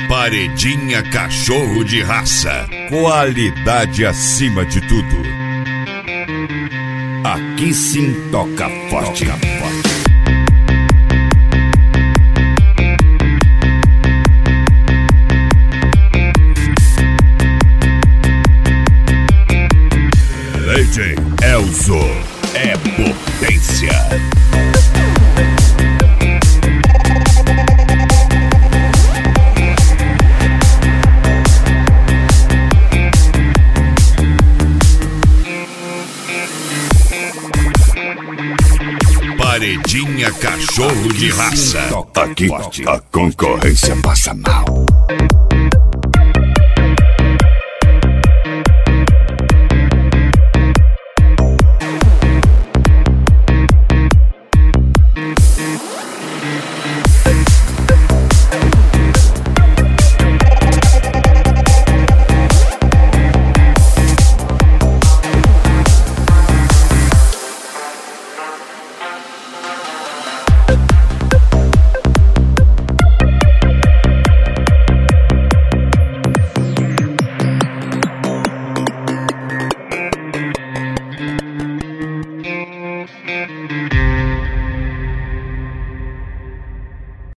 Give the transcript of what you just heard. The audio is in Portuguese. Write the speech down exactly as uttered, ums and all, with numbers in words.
Paredinha cachorro de raça. Qualidade acima de tudo. Aqui sim toca forte. Toca forte. D J Elzo é potência. Paredinha cachorro de raça. Aqui a concorrência passa mal.